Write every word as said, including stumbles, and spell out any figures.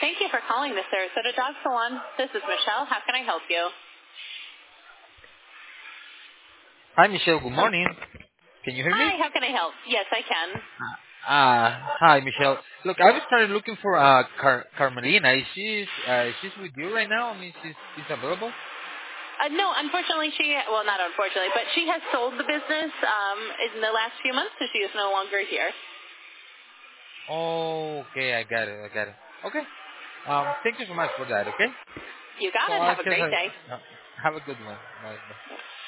Thank you for calling the Sarasota Dog Salon. This is Michelle. How can I help you? Hi, Michelle. Good morning. Can you hear me? Hi, how can I help? Yes, I can. Uh, hi, Michelle. Look, I was trying looking for uh, Car- Carmelina. Is she uh, is she with you right now? I mean, she's, she's available? Uh, no, unfortunately, she, well, not unfortunately, but she has sold the business um, in the last few months, so she is no longer here. Oh, okay. I got it. I got it. Okay. Um, thank you so much for that. Okay. You got So it. I Have a just great uh, day. uh, have a good one. Bye. Bye.